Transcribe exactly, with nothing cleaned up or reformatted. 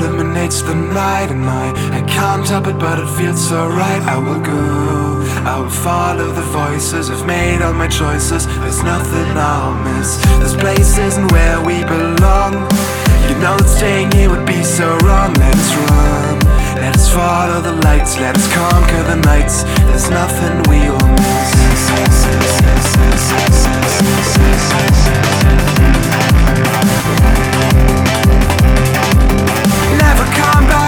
illuminates the night, and I, I can't help it, but it feels so right. I will go, I will follow the voices. I've made all my choices, there's nothing I'll miss. This place isn't where we belong. You know that staying here would be so wrong. Let us run, let us follow the lights, let us conquer the nights. There's nothing we'll miss. Never come back.